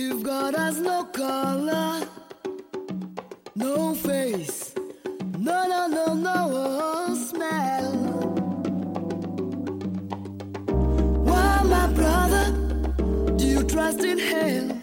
If God has no color, no face, no smell. Why, my brother, do you trust in hell?